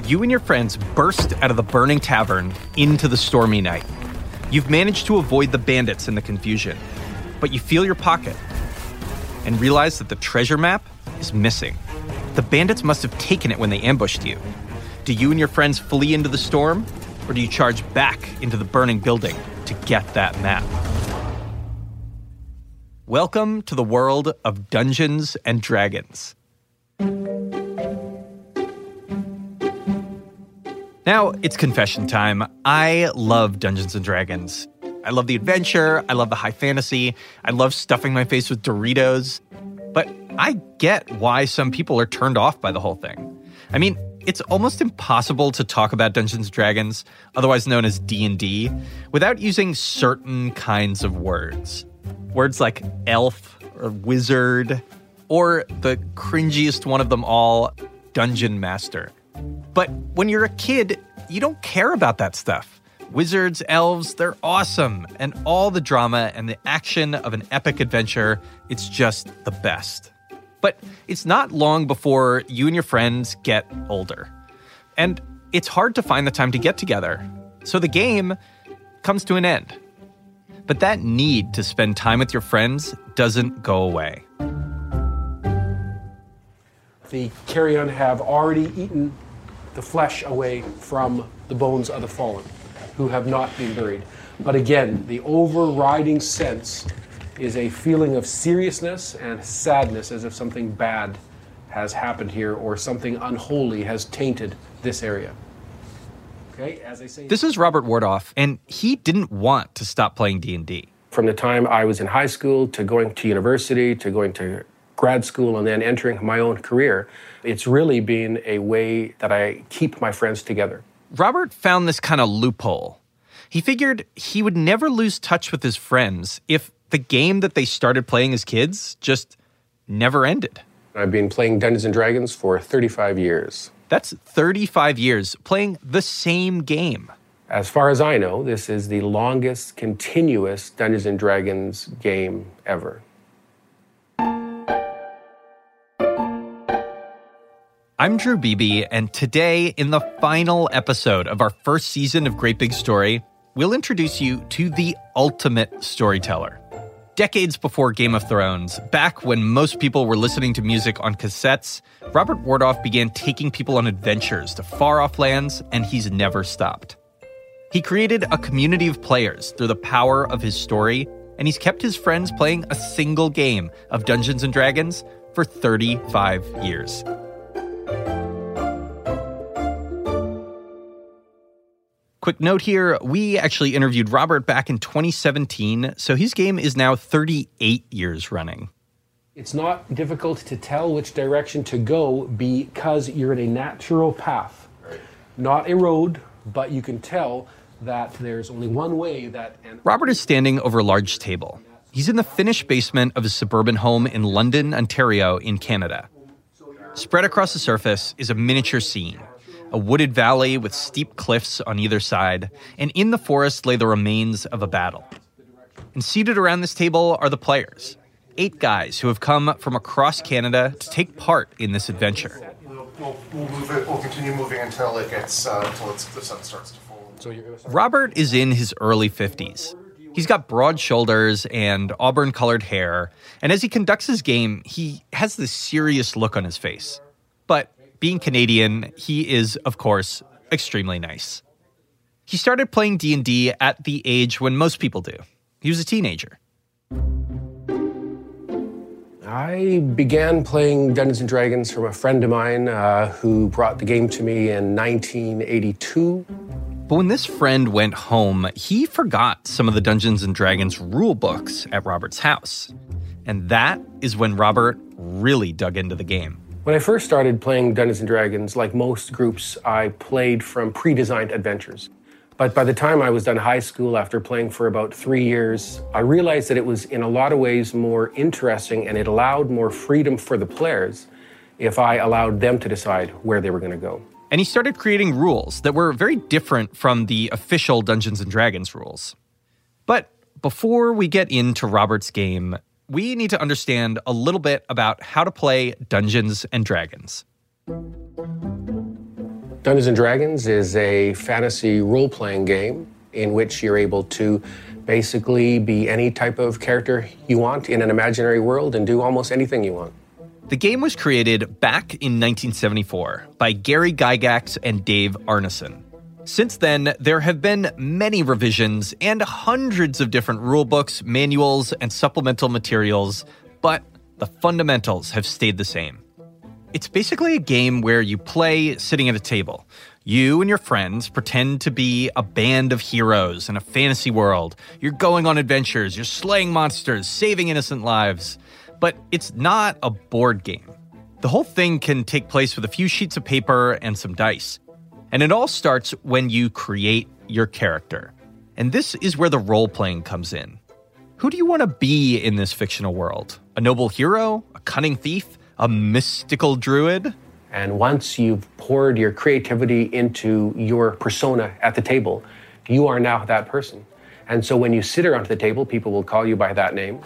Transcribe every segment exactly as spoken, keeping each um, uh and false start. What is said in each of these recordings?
You and your friends burst out of the burning tavern into the stormy night. You've managed to avoid the bandits in the confusion, but you feel your pocket and realize that the treasure map is missing. The bandits must have taken it when they ambushed you. Do you and your friends flee into the storm, or do you charge back into the burning building to get that map? Welcome to the world of Dungeons and Dragons. Now, it's confession time. I love Dungeons and Dragons. I love the adventure. I love the high fantasy. I love stuffing my face with Doritos. But I get why some people are turned off by the whole thing. I mean, it's almost impossible to talk about Dungeons and Dragons, otherwise known as D and D, without using certain kinds of words. Words like elf or wizard, or the cringiest one of them all, dungeon master. But when you're a kid, you don't care about that stuff. Wizards, elves, they're awesome. And all the drama and the action of an epic adventure, it's just the best. But it's not long before you and your friends get older. And it's hard to find the time to get together. So the game comes to an end. But that need to spend time with your friends doesn't go away. The carrion have already eaten the flesh away from the bones of the fallen, who have not been buried. But again, the overriding sense is a feeling of seriousness and sadness, as if something bad has happened here or something unholy has tainted this area. Okay, as I say, this is Robert Wardoff, and he didn't want to stop playing D and D. From the time I was in high school to going to university to going to grad school and then entering my own career, it's really been a way that I keep my friends together. Robert found this kind of loophole. He figured he would never lose touch with his friends if the game that they started playing as kids just never ended. I've been playing Dungeons and Dragons for thirty-five years. That's thirty-five years playing the same game. As far as I know, this is the longest continuous Dungeons and Dragons game ever. I'm Drew Beebe, and today, in the final episode of our first season of Great Big Story, we'll introduce you to the ultimate storyteller. Decades before Game of Thrones, back when most people were listening to music on cassettes, Robert Wardoff began taking people on adventures to far-off lands, and he's never stopped. He created a community of players through the power of his story, and he's kept his friends playing a single game of Dungeons and Dragons for thirty-five years. Quick note here, we actually interviewed Robert back in twenty seventeen, so his game is now thirty-eight years running. It's not difficult to tell which direction to go because you're in a natural path. Right. Not a road, but you can tell that there's only one way that... An- Robert is standing over a large table. He's in the finished basement of his suburban home in London, Ontario, in Canada. Spread across the surface is a miniature scene. A wooded valley with steep cliffs on either side, and in the forest lay the remains of a battle. And seated around this table are the players, eight guys who have come from across Canada to take part in this adventure. We'll, we'll, we'll move it. We'll continue moving until it gets uh, until it's, the sun starts to fall. So you're gonna start- Robert is in his early fifties. He's got broad shoulders and auburn-colored hair, and as he conducts his game, he has this serious look on his face. But being Canadian, he is, of course, extremely nice. He started playing D and D at the age when most people do. He was a teenager. I began playing Dungeons and Dragons from a friend of mine uh, who brought the game to me in nineteen eighty-two. But when this friend went home, he forgot some of the Dungeons and Dragons rule books at Robert's house. And that is when Robert really dug into the game. When I first started playing Dungeons and Dragons, like most groups, I played from pre-designed adventures. But by the time I was done high school, after playing for about three years, I realized that it was in a lot of ways more interesting and it allowed more freedom for the players if I allowed them to decide where they were going to go. And he started creating rules that were very different from the official Dungeons and Dragons rules. But before we get into Robert's game, we need to understand a little bit about how to play Dungeons and Dragons. Dungeons and Dragons is a fantasy role-playing game in which you're able to basically be any type of character you want in an imaginary world and do almost anything you want. The game was created back in nineteen seventy-four by Gary Gygax and Dave Arneson. Since then, there have been many revisions and hundreds of different rulebooks, manuals, and supplemental materials, but the fundamentals have stayed the same. It's basically a game where you play sitting at a table. You and your friends pretend to be a band of heroes in a fantasy world. You're going on adventures, you're slaying monsters, saving innocent lives. But it's not a board game. The whole thing can take place with a few sheets of paper and some dice. And it all starts when you create your character. And this is where the role-playing comes in. Who do you want to be in this fictional world? A noble hero? A cunning thief? A mystical druid? And once you've poured your creativity into your persona at the table, you are now that person. And so when you sit around the table, people will call you by that name.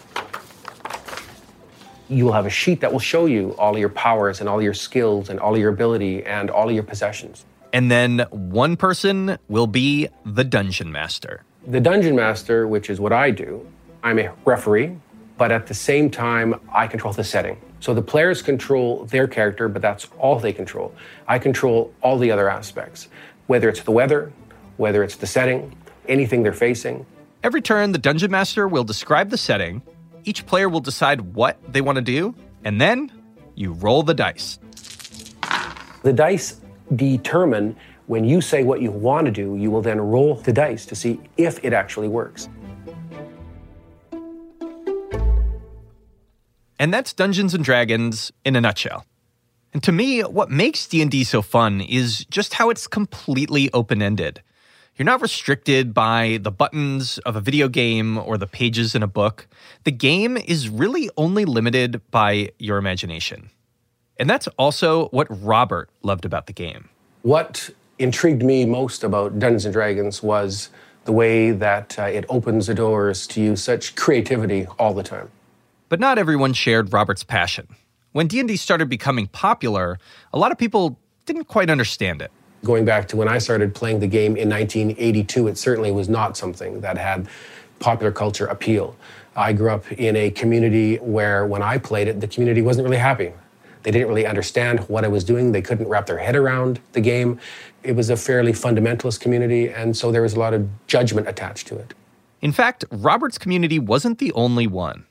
You will have a sheet that will show you all of your powers and all of your skills and all of your ability and all of your possessions. And then one person will be the Dungeon Master. The Dungeon Master, which is what I do, I'm a referee, but at the same time, I control the setting. So the players control their character, but that's all they control. I control all the other aspects, whether it's the weather, whether it's the setting, anything they're facing. Every turn, the Dungeon Master will describe the setting. Each player will decide what they want to do, and then you roll the dice. The dice determine when you say what you want to do, you will then roll the dice to see if it actually works. And that's Dungeons and Dragons in a nutshell. And to me, what makes D and D so fun is just how it's completely open-ended. You're not restricted by the buttons of a video game or the pages in a book. The game is really only limited by your imagination. And that's also what Robert loved about the game. What intrigued me most about Dungeons and Dragons was the way that uh, it opens the doors to use such creativity all the time. But not everyone shared Robert's passion. When D and D started becoming popular, a lot of people didn't quite understand it. Going back to when I started playing the game in nineteen eighty-two, it certainly was not something that had popular culture appeal. I grew up in a community where when I played it, the community wasn't really happy. They didn't really understand what I was doing. They couldn't wrap their head around the game. It was a fairly fundamentalist community, and so there was a lot of judgment attached to it. In fact, Robert's community wasn't the only one.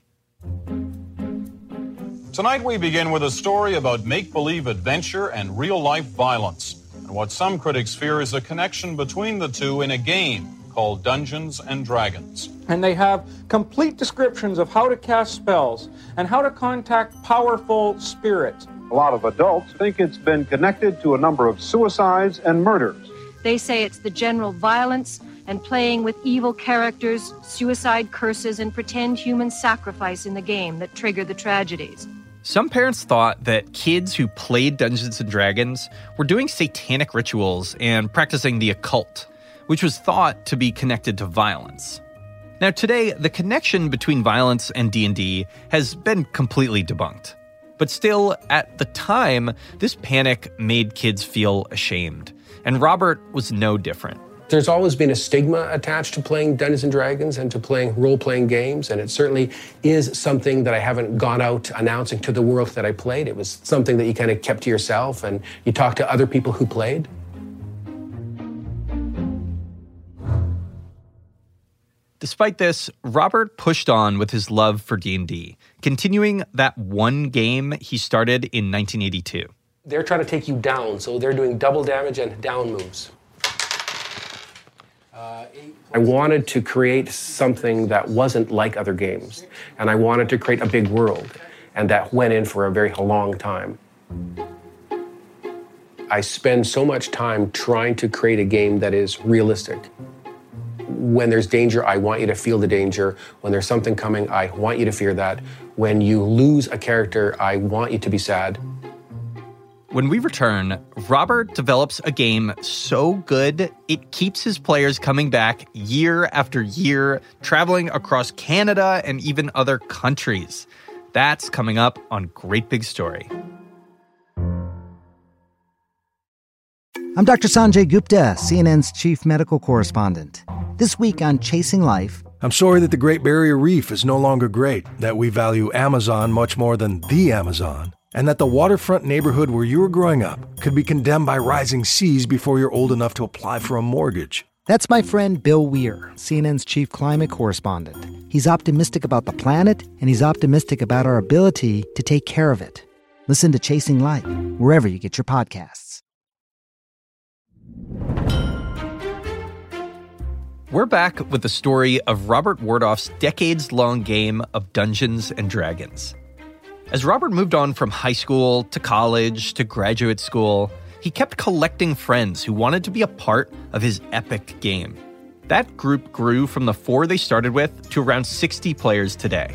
Tonight we begin with a story about make-believe adventure and real-life violence, and what some critics fear is a connection between the two in a game called Dungeons and Dragons. And they have complete descriptions of how to cast spells and how to contact powerful spirits. A lot of adults think it's been connected to a number of suicides and murders. They say it's the general violence and playing with evil characters, suicide curses, and pretend human sacrifice in the game that trigger the tragedies. Some parents thought that kids who played Dungeons and Dragons were doing satanic rituals and practicing the occult, which was thought to be connected to violence. Now today, the connection between violence and D and D has been completely debunked. But still, at the time, this panic made kids feel ashamed. And Robert was no different. There's always been a stigma attached to playing Dungeons and Dragons and to playing role-playing games, and it certainly is something that I haven't gone out announcing to the world that I played. It was something that you kind of kept to yourself, and you talked to other people who played. Despite this, Robert pushed on with his love for D and D, continuing that one game he started in nineteen eighty-two. They're trying to take you down, so they're doing double damage and down moves. I wanted to create something that wasn't like other games, and I wanted to create a big world, and that went in for a very long time. I spend so much time trying to create a game that is realistic. When there's danger, I want you to feel the danger. When there's something coming, I want you to fear that. When you lose a character, I want you to be sad. When we return, Robert develops a game so good, it keeps his players coming back year after year, traveling across Canada and even other countries. That's coming up on Great Big Story. I'm Doctor Sanjay Gupta, C N N's chief medical correspondent. This week on Chasing Life... I'm sorry that the Great Barrier Reef is no longer great, that we value Amazon much more than the Amazon, and that the waterfront neighborhood where you were growing up could be condemned by rising seas before you're old enough to apply for a mortgage. That's my friend Bill Weir, C N N's chief climate correspondent. He's optimistic about the planet, and he's optimistic about our ability to take care of it. Listen to Chasing Life, wherever you get your podcasts. We're back with the story of Robert Wardoff's decades-long game of Dungeons and Dragons. As Robert moved on from high school to college to graduate school, he kept collecting friends who wanted to be a part of his epic game. That group grew from the four they started with to around sixty players today.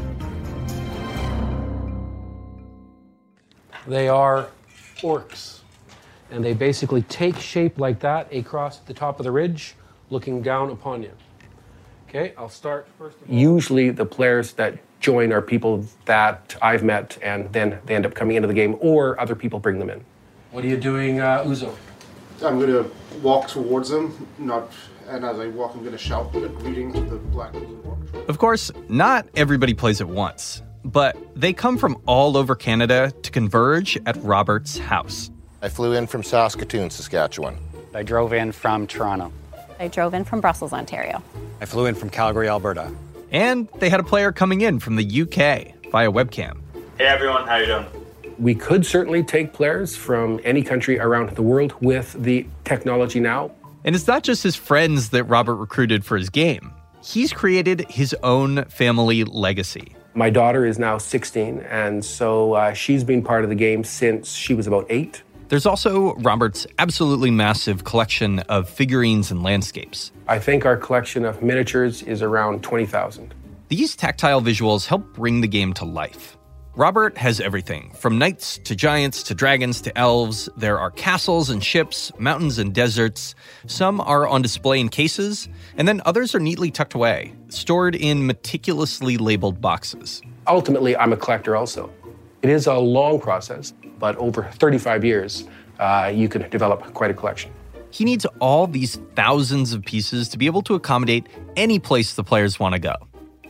They are orcs, and they basically take shape like that across the top of the ridge, looking down upon you. Okay, I'll start first of all. Usually the players that join are people that I've met, and then they end up coming into the game, or other people bring them in. What are you doing, uh, Uzo? I'm going to walk towards them, not, and as I walk, I'm going to shout a greeting to the black and blue orc. Of course, not everybody plays at once, but they come from all over Canada to converge at Robert's house. I flew in from Saskatoon, Saskatchewan. I drove in from Toronto. I drove in from Brussels, Ontario. I flew in from Calgary, Alberta. And they had a player coming in from the U K via webcam. Hey everyone, how you doing? We could certainly take players from any country around the world with the technology now. And it's not just his friends that Robert recruited for his game. He's created his own family legacy. My daughter is now sixteen, and so uh, she's been part of the game since she was about eight. There's also Robert's absolutely massive collection of figurines and landscapes. I think our collection of miniatures is around twenty thousand. These tactile visuals help bring the game to life. Robert has everything, from knights to giants to dragons to elves. There are castles and ships, mountains and deserts. Some are on display in cases, and then others are neatly tucked away, stored in meticulously labeled boxes. Ultimately, I'm a collector also. It is a long process, but over thirty-five years, uh, you can develop quite a collection. He needs all these thousands of pieces to be able to accommodate any place the players want to go.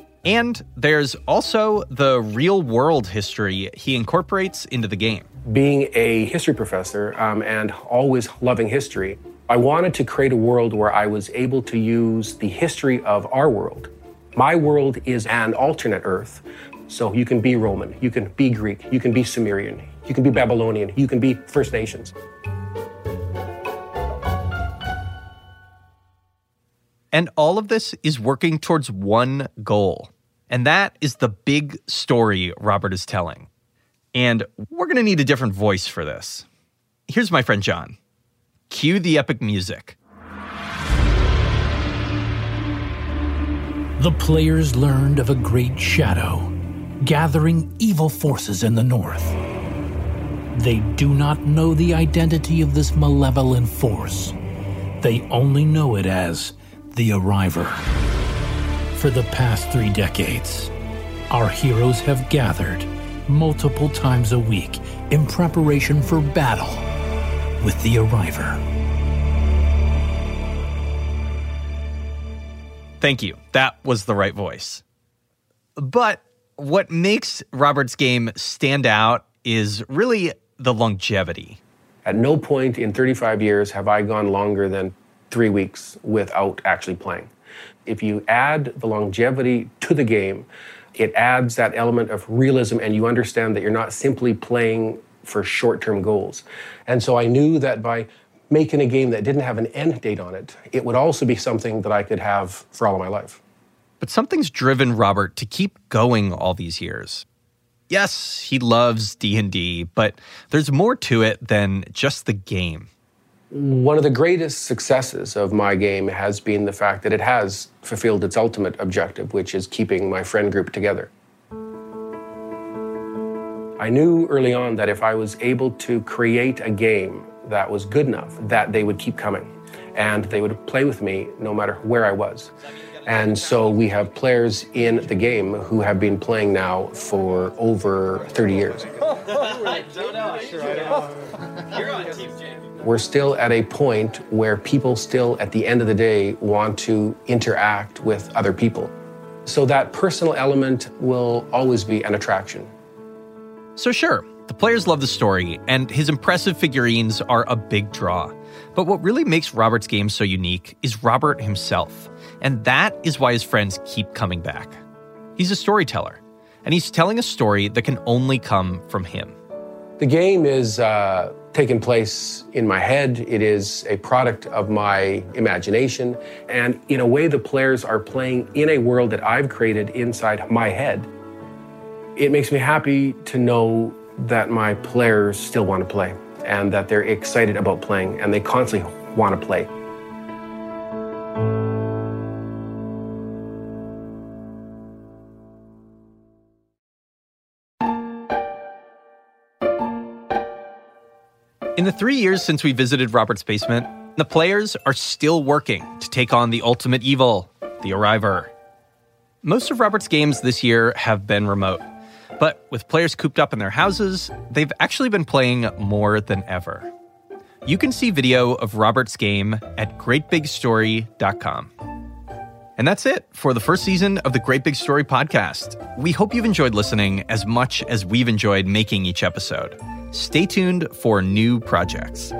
And there's also the real-world history he incorporates into the game. Being a history professor um, and always loving history, I wanted to create a world where I was able to use the history of our world. My world is an alternate Earth, so you can be Roman, you can be Greek, you can be Sumerian, you can be Babylonian, you can be First Nations. And all of this is working towards one goal. And that is the big story Robert is telling. And we're going to need a different voice for this. Here's my friend John. Cue the epic music. The players learned of a great shadow, gathering evil forces in the north. They do not know the identity of this malevolent force. They only know it as the Arriver. For the past three decades, our heroes have gathered multiple times a week in preparation for battle with the Arriver. Thank you. That was the right voice. But what makes Robert's game stand out is really the longevity. At no point in thirty-five years have I gone longer than three weeks without actually playing. If you add the longevity to the game, it adds that element of realism, and you understand that you're not simply playing for short-term goals. And so I knew that by making a game that didn't have an end date on it, it would also be something that I could have for all of my life. But something's driven Robert to keep going all these years. Yes, he loves D and D, but there's more to it than just the game. One of the greatest successes of my game has been the fact that it has fulfilled its ultimate objective, which is keeping my friend group together. I knew early on that if I was able to create a game that was good enough, that they would keep coming and they would play with me no matter where I was. And so we have players in the game who have been playing now for over thirty years. We're still at a point where people still, at the end of the day, want to interact with other people. So that personal element will always be an attraction. So sure, the players love the story, and his impressive figurines are a big draw. But what really makes Robert's game so unique is Robert himself. And that is why his friends keep coming back. He's a storyteller, and he's telling a story that can only come from him. The game is uh, taking place in my head. It is a product of my imagination. And in a way, the players are playing in a world that I've created inside my head. It makes me happy to know that my players still want to play and that they're excited about playing and they constantly want to play. In the three years since we visited Robert's basement, the players are still working to take on the ultimate evil, the Arriver. Most of Robert's games this year have been remote, but with players cooped up in their houses, they've actually been playing more than ever. You can see video of Robert's game at great big story dot com. And that's it for the first season of the Great Big Story podcast. We hope you've enjoyed listening as much as we've enjoyed making each episode. Stay tuned for new projects.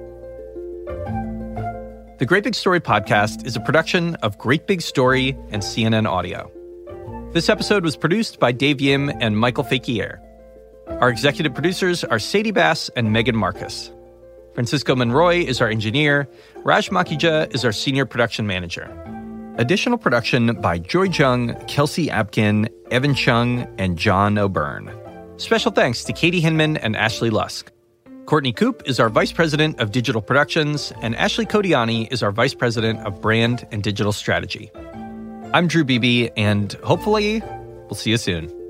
The Great Big Story podcast is a production of Great Big Story and C N N Audio. This episode was produced by Dave Yim and Michael Fakier. Our executive producers are Sadie Bass and Megan Marcus. Francisco Monroy is our engineer. Raj Makija is our senior production manager. Additional production by Joy Jung, Kelsey Abkin, Evan Chung, and John O'Byrne. Special thanks to Katie Hinman and Ashley Lusk. Courtney Koop is our Vice President of Digital Productions, and Ashley Kodiani is our Vice President of Brand and Digital Strategy. I'm Drew Beebe, and hopefully, we'll see you soon.